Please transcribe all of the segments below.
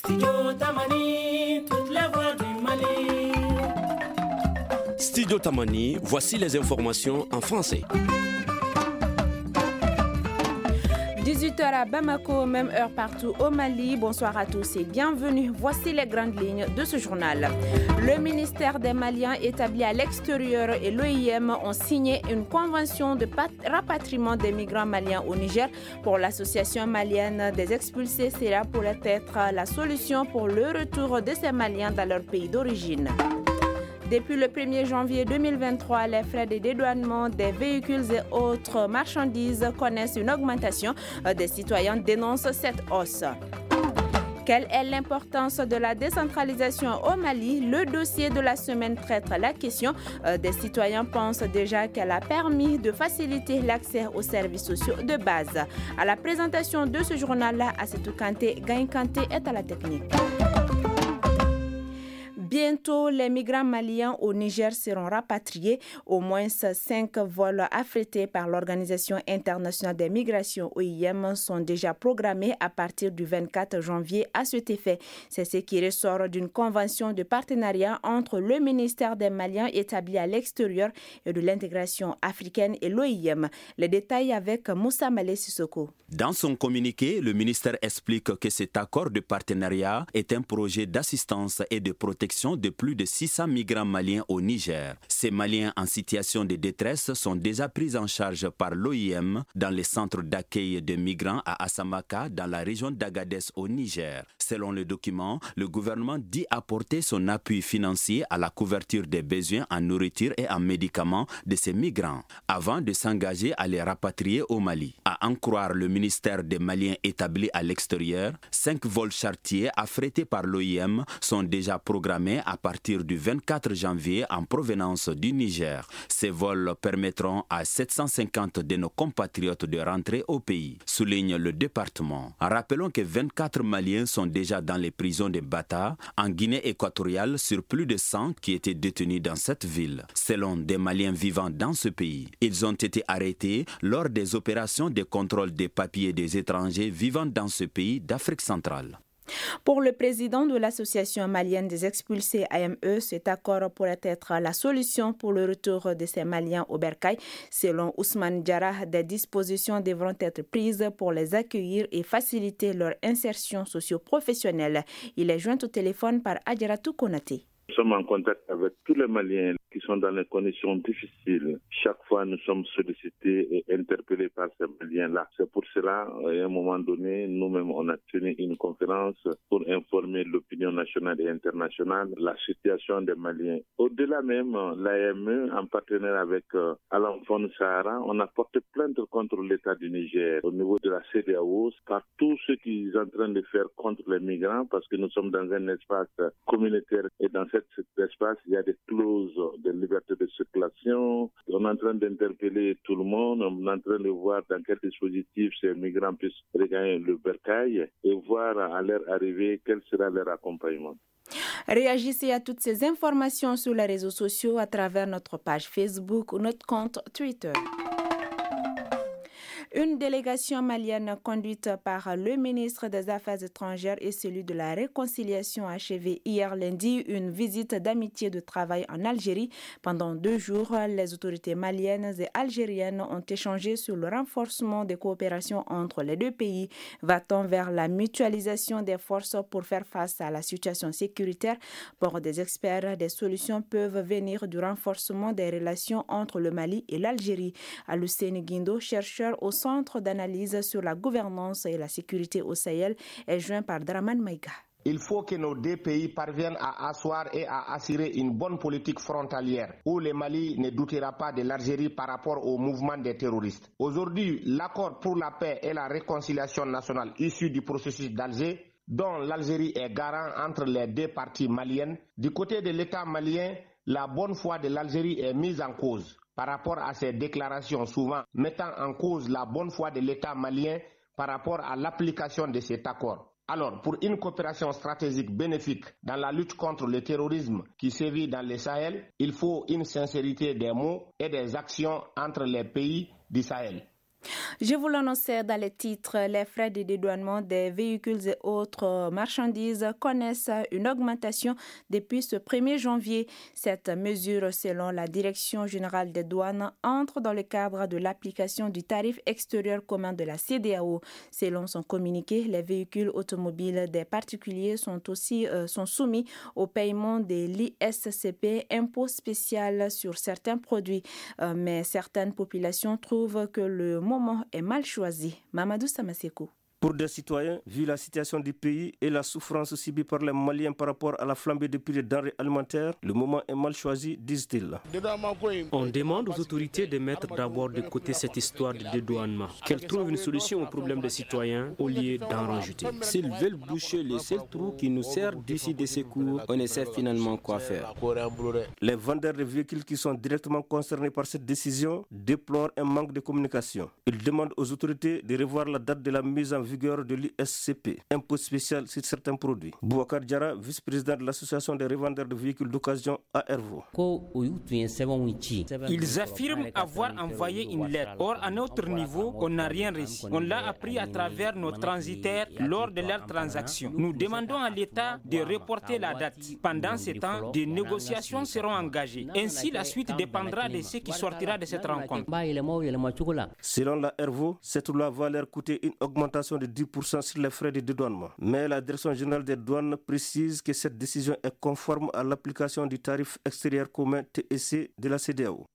Studio Tamani, toute la voix du Mali. Studio Tamani, voici les informations en français. 18h à Bamako, même heure partout au Mali. Bonsoir à tous et bienvenue. Voici les grandes lignes de ce journal. Le ministère des Maliens établi à l'extérieur et l'OIM ont signé une convention de rapatriement des migrants maliens au Niger. Pour l'association malienne des expulsés, cela pourrait être la solution pour le retour de ces Maliens dans leur pays d'origine. Depuis le 1er janvier 2023, les frais de dédouanement des véhicules et autres marchandises connaissent une augmentation. Des citoyens dénoncent cette hausse. Quelle est l'importance de la décentralisation au Mali? Le dossier de la semaine traite la question. Des citoyens pensent déjà qu'elle a permis de faciliter l'accès aux services sociaux de base. À la présentation de ce journal-là, Assetou Kanté, Gaïn Kanté est à la technique. Bientôt, les migrants maliens au Niger seront rapatriés. Au moins 5 vols affrétés par l'Organisation internationale des migrations OIM sont déjà programmés à partir du 24 janvier à cet effet. C'est ce qui ressort d'une convention de partenariat entre le ministère des Maliens établi à l'extérieur et de l'intégration africaine et l'OIM. Les détails avec Moussa Malé Sissoko. Dans son communiqué, le ministère explique que cet accord de partenariat est un projet d'assistance et de protection de plus de 600 migrants maliens au Niger. Ces Maliens en situation de détresse sont déjà pris en charge par l'OIM dans les centres d'accueil de migrants à Assamaka, dans la région d'Agadez au Niger. Selon le document, le gouvernement dit apporter son appui financier à la couverture des besoins en nourriture et en médicaments de ces migrants, avant de s'engager à les rapatrier au Mali. À en croire le ministère des Maliens établi à l'extérieur, 5 vols chartiers affrétés par l'OIM sont déjà programmés à partir du 24 janvier en provenance du Niger. Ces vols permettront à 750 de nos compatriotes de rentrer au pays, souligne le département. Rappelons que 24 Maliens sont déjà dans les prisons de Bata, en Guinée équatoriale, sur plus de 100 qui étaient détenus dans cette ville. Selon des Maliens vivant dans ce pays, ils ont été arrêtés lors des opérations de contrôle des papiers des étrangers vivant dans ce pays d'Afrique centrale. Pour le président de l'Association malienne des expulsés AME, cet accord pourrait être la solution pour le retour de ces Maliens au bercail. Selon Ousmane Diarra, des dispositions devront être prises pour les accueillir et faciliter leur insertion socio-professionnelle. Il est joint au téléphone par Adjaratou Konaté. Nous sommes en contact avec tous les Maliens qui sont dans des conditions difficiles. Chaque fois, nous sommes sollicités et interpellés par ces Maliens-là. C'est pour cela, à un moment donné, nous-mêmes, on a tenu une conférence pour informer l'opinion nationale et internationale de la situation des Maliens. Au-delà même, l'AME, en partenariat avec Alain Fon Sahara, on a porté plainte contre l'État du Niger au niveau de la CEDEAO par tout ce qu'ils sont en train de faire contre les migrants, parce que nous sommes dans un espace communautaire et dans cet espace, il y a des clauses de liberté de circulation. On est en train d'interpeller tout le monde. On est en train de voir dans quel dispositif ces migrants puissent regagner le bercail et voir à leur arrivée quel sera leur accompagnement. Réagissez à toutes ces informations sur les réseaux sociaux à travers notre page Facebook ou notre compte Twitter. Une délégation malienne conduite par le ministre des Affaires étrangères et celui de la Réconciliation a achevé hier lundi une visite d'amitié de travail en Algérie. Pendant 2 jours, les autorités maliennes et algériennes ont échangé sur le renforcement des coopérations entre les deux pays. Va-t-on vers la mutualisation des forces pour faire face à la situation sécuritaire? Pour des experts, des solutions peuvent venir du renforcement des relations entre le Mali et l'Algérie. Aluseni Guindo, chercheur au Centre d'analyse sur la gouvernance et la sécurité au Sahel, est joint par Draman Maïga. Il faut que nos 2 pays parviennent à asseoir et à assurer une bonne politique frontalière où le Mali ne doutera pas de l'Algérie par rapport au mouvement des terroristes. Aujourd'hui, l'accord pour la paix et la réconciliation nationale issu du processus d'Alger, dont l'Algérie est garant entre les 2 parties maliennes, du côté de l'État malien, la bonne foi de l'Algérie est mise en cause par rapport à ces déclarations souvent mettant en cause la bonne foi de l'État malien par rapport à l'application de cet accord. Alors, pour une coopération stratégique bénéfique dans la lutte contre le terrorisme qui sévit dans le Sahel, il faut une sincérité des mots et des actions entre les pays du Sahel. Je vous l'annonçais dans les titres, les frais de dédouanement des véhicules et autres marchandises connaissent une augmentation depuis ce 1er janvier. Cette mesure, selon la Direction générale des douanes, entre dans le cadre de l'application du tarif extérieur commun de la CEDEAO. Selon son communiqué, les véhicules automobiles des particuliers sont soumis au paiement de l'ISCP, impôt spécial sur certains produits. Mais certaines populations trouvent que le moment est mal choisi. Mamadou Samaseko. Pour des citoyens, vu la situation du pays et la souffrance subie par les Maliens par rapport à la flambée des prix des denrées alimentaires, le moment est mal choisi, disent-ils. On demande aux autorités de mettre d'abord de côté cette histoire de dédouanement, qu'elles trouvent une solution aux problèmes des citoyens au lieu d'en rajouter. S'ils veulent boucher le seul trou qui nous sert d'ici de secours, on ne sait finalement quoi faire. Les vendeurs de véhicules qui sont directement concernés par cette décision déplorent un manque de communication. Ils demandent aux autorités de revoir la date de la mise en vigueur de l'ISCP, impôt spécial sur certains produits. Boubacar Diarra, vice-président de l'association des revendeurs de véhicules d'occasion à Hervo. Ils affirment avoir envoyé une lettre. Or, à notre niveau, on n'a rien reçu. On l'a appris à travers nos transitaires lors de leurs transactions. Nous demandons à l'État de reporter la date. Pendant ce temps, des négociations seront engagées. Ainsi, la suite dépendra de ce qui sortira de cette rencontre. Selon la Hervo, cette loi va leur coûter une augmentation de 10% sur les frais de dédouanement. Mais la Direction générale des douanes précise que cette décision est conforme à l'application du tarif extérieur commun TEC de la CEDEAO.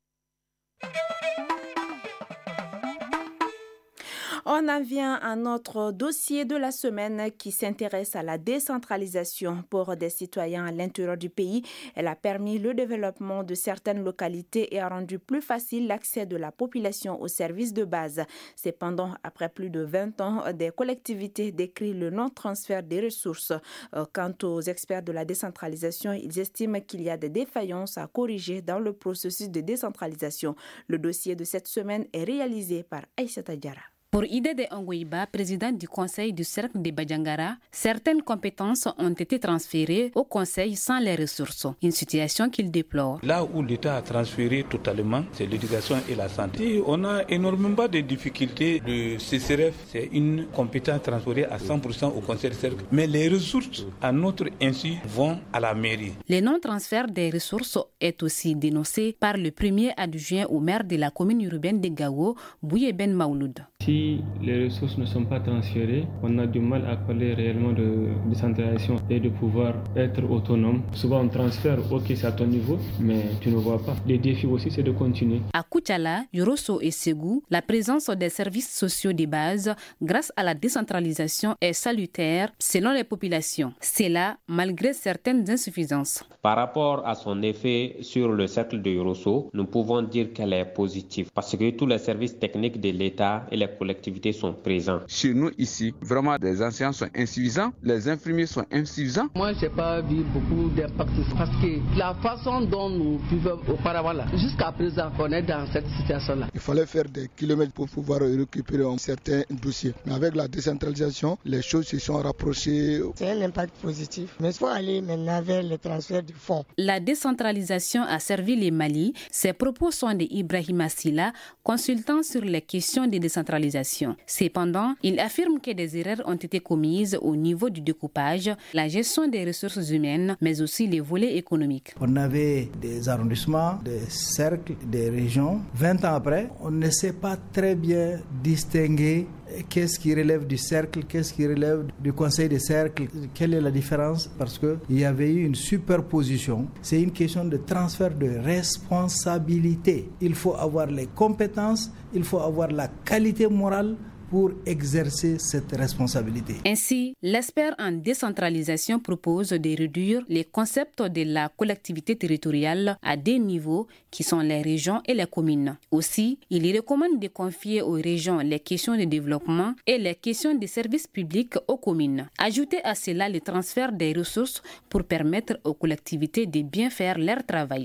On en vient à notre dossier de la semaine qui s'intéresse à la décentralisation pour des citoyens à l'intérieur du pays. Elle a permis le développement de certaines localités et a rendu plus facile l'accès de la population aux services de base. Cependant, après plus de 20 ans, des collectivités décrient le non-transfert des ressources. Quant aux experts de la décentralisation, ils estiment qu'il y a des défaillances à corriger dans le processus de décentralisation. Le dossier de cette semaine est réalisé par Aïssata Diarra. Pour Idede Ongoiba, président du conseil du cercle de Badiangara, certaines compétences ont été transférées au conseil sans les ressources, une situation qu'il déplore. Là où l'État a transféré totalement, c'est l'éducation et la santé. On a énormément de difficultés. Le CCRF, c'est une compétence transférée à 100% au conseil du cercle. Mais les ressources, à notre insu, vont à la mairie. Le non-transfert des ressources est aussi dénoncé par le premier adjoint au maire de la commune urbaine de Gao, Bouye Ben Maouloud. Si les ressources ne sont pas transférées, on a du mal à parler réellement de décentralisation et de pouvoir être autonome. Souvent on transfère, ok c'est à ton niveau, mais tu ne vois pas. Les défis aussi c'est de continuer. À Koutiala, Yorosso et Ségou, la présence des services sociaux de base grâce à la décentralisation est salutaire selon les populations. C'est là malgré certaines insuffisances. Par rapport à son effet sur le cercle de Yorosso, nous pouvons dire qu'elle est positive parce que tous les services techniques de l'État et les collectivités sont présents. Chez nous ici, vraiment les enseignants sont insuffisants, les infirmiers sont insuffisants. Moi, je n'ai pas vu beaucoup d'impact parce que la façon dont nous vivons auparavant, là, jusqu'à présent, on est dans cette situation-là. Il fallait faire des kilomètres pour pouvoir récupérer certains dossiers. Mais avec la décentralisation, les choses se sont rapprochées. C'est un impact positif. Mais il faut aller maintenant vers le transfert du fonds. La décentralisation a servi les Mali. Ces propos sont de Ibrahima Silla, consultant sur les questions de décentralisation. Cependant, il affirme que des erreurs ont été commises au niveau du découpage, la gestion des ressources humaines, mais aussi les volets économiques. On avait des arrondissements, des cercles, des régions. 20 ans après, on ne sait pas très bien distinguer qu'est-ce qui relève du cercle, qu'est-ce qui relève du conseil des cercles, quelle est la différence, parce qu'il y avait eu une superposition. C'est une question de transfert de responsabilité. Il faut avoir les compétences, il faut avoir la qualité morale pour exercer cette responsabilité. Ainsi, l'expert en décentralisation propose de réduire les concepts de la collectivité territoriale à deux niveaux qui sont les régions et les communes. Aussi, il recommande de confier aux régions les questions de développement et les questions de services publics aux communes. Ajoutez à cela le transfert des ressources pour permettre aux collectivités de bien faire leur travail.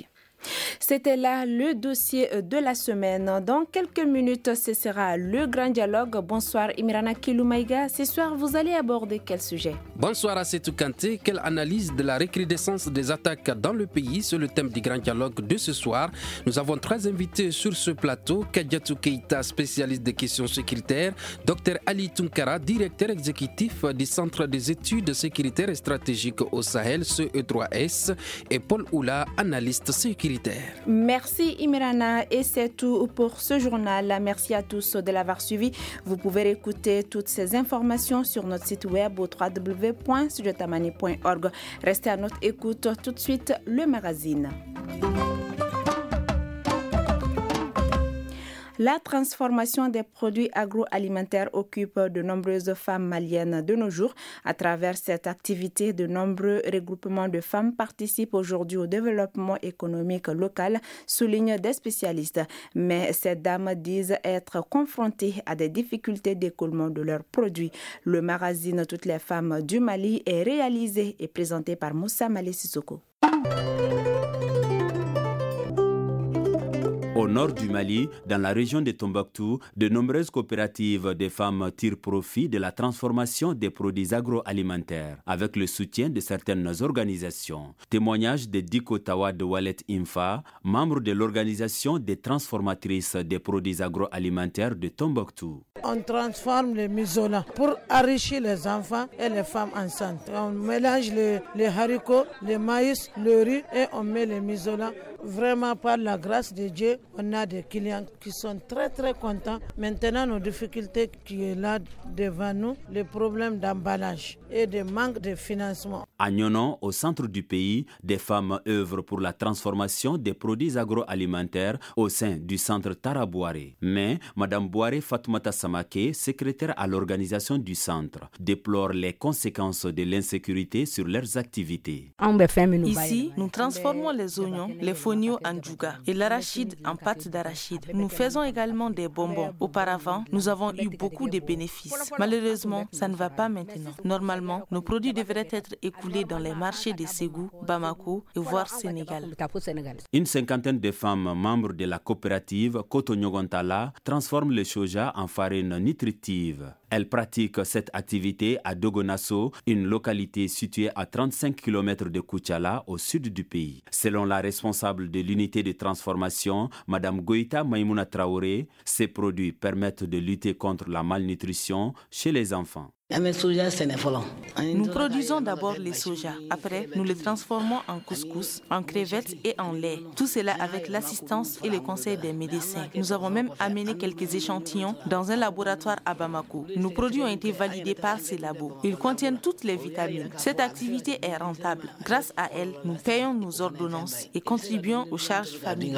C'était là le dossier de la semaine. Dans quelques minutes, ce sera le grand dialogue. Bonsoir Imirana Kiloumaïga. Ce soir, vous allez aborder quel sujet? Bonsoir à Setou Kanté. Quelle analyse de la recrudescence des attaques dans le pays? C'est le thème du grand dialogue de ce soir. Nous avons 3 invités sur ce plateau. Kadiatou Keïta, spécialiste des questions sécuritaires. Dr Ali Tunkara, directeur exécutif du Centre des études sécuritaires et stratégiques au Sahel, CE3S. Et Paul Oula, analyste sécuritaire. Merci Imirana et c'est tout pour ce journal. Merci à tous de l'avoir suivi. Vous pouvez écouter toutes ces informations sur notre site web au www.studiotamani.org. Restez à notre écoute. Tout de suite, le magazine. La transformation des produits agroalimentaires occupe de nombreuses femmes maliennes de nos jours. À travers cette activité, de nombreux regroupements de femmes participent aujourd'hui au développement économique local, soulignent des spécialistes. Mais ces dames disent être confrontées à des difficultés d'écoulement de leurs produits. Le magazine Toutes les femmes du Mali est réalisé et présenté par Moussa Malé Sissoko. Au nord du Mali, dans la région de Tombouctou, de nombreuses coopératives de femmes tirent profit de la transformation des produits agroalimentaires avec le soutien de certaines organisations. Témoignage de Diko Tawa de Walet Infa, membre de l'organisation des transformatrices des produits agroalimentaires de Tombouctou. On transforme les misola pour enrichir les enfants et les femmes enceintes. On mélange les haricots, le maïs, le riz et on met les misola. Vraiment, par la grâce de Dieu, on a des clients qui sont très très contents. Maintenant, nos difficultés qui est là devant nous, les problèmes d'emballage et de manque de financement. À Nyonon, au centre du pays, des femmes œuvrent pour la transformation des produits agroalimentaires au sein du centre Tarabouaré. Mais Mme Bouaré Fatoumata Samake, secrétaire à l'organisation du centre, déplore les conséquences de l'insécurité sur leurs activités. Ici, nous transformons les oignons, les fonio en djouga et l'arachide en pâte d'arachide. Nous faisons également des bonbons. Auparavant, nous avons eu beaucoup de bénéfices. Malheureusement, ça ne va pas maintenant. Normalement, nos produits devraient être écoulés dans les marchés de Ségou, Bamako et voire Sénégal. Une cinquantaine de femmes membres de la coopérative Kotonyogontala transforment le soja en farine nutritive. Elles pratiquent cette activité à Dogonasso, une localité située à 35 km de Koutchala, au sud du pays. Selon la responsable de l'unité de transformation, Mme Goïta Maïmouna Traoré, ces produits permettent de lutter contre la malnutrition chez les enfants. Nous produisons d'abord les soja. Après, nous les transformons en couscous, en crevettes et en lait. Tout cela avec l'assistance et le conseil des médecins. Nous avons même amené quelques échantillons dans un laboratoire à Bamako. Nos produits ont été validés par ces labos. Ils contiennent toutes les vitamines. Cette activité est rentable. Grâce à elle, nous payons nos ordonnances et contribuons aux charges familiales.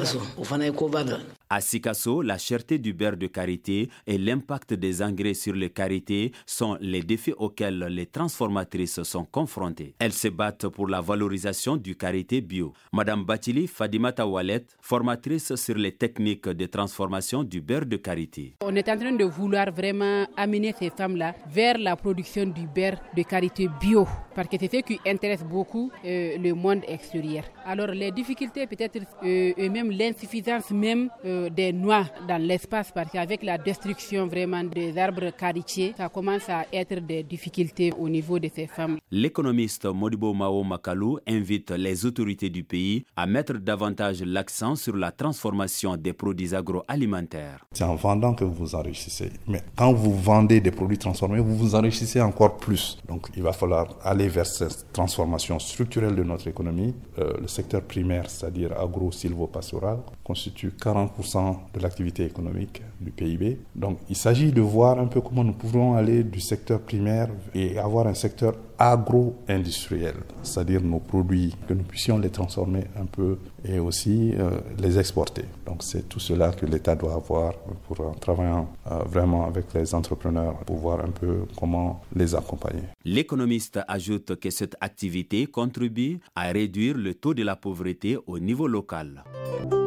À Sikasso, la cherté du beurre de karité et l'impact des engrais sur le karité sont les défis auxquels les transformatrices sont confrontées. Elles se battent pour la valorisation du karité bio. Madame Batili Fadimata Walet, formatrice sur les techniques de transformation du beurre de karité. On est en train de vouloir vraiment amener ces femmes-là vers la production du beurre de karité bio, parce que c'est ce qui intéresse beaucoup le monde extérieur. Alors les difficultés peut-être et même l'insuffisance même des noix dans l'espace, parce qu'avec la destruction vraiment des arbres karitiers, ça commence à être des difficultés au niveau de ces femmes. L'économiste Modibo Mao Makalou invite les autorités du pays à mettre davantage l'accent sur la transformation des produits agroalimentaires. C'est en vendant que vous vous enrichissez. Mais quand vous vendez des produits transformés, vous vous enrichissez encore plus. Donc il va falloir aller vers cette transformation structurelle de notre économie. Le secteur primaire, c'est-à-dire agro-silvopastoral, constitue 40% de l'activité économique du PIB. Donc il s'agit de voir un peu comment nous pouvons aller du secteur primaire et avoir un secteur agro-industriel, c'est-à-dire nos produits, que nous puissions les transformer un peu et aussi les exporter. Donc c'est tout cela que l'État doit avoir pour en travaillant vraiment avec les entrepreneurs pour voir un peu comment les accompagner. L'économiste ajoute que cette activité contribue à réduire le taux de la pauvreté au niveau local.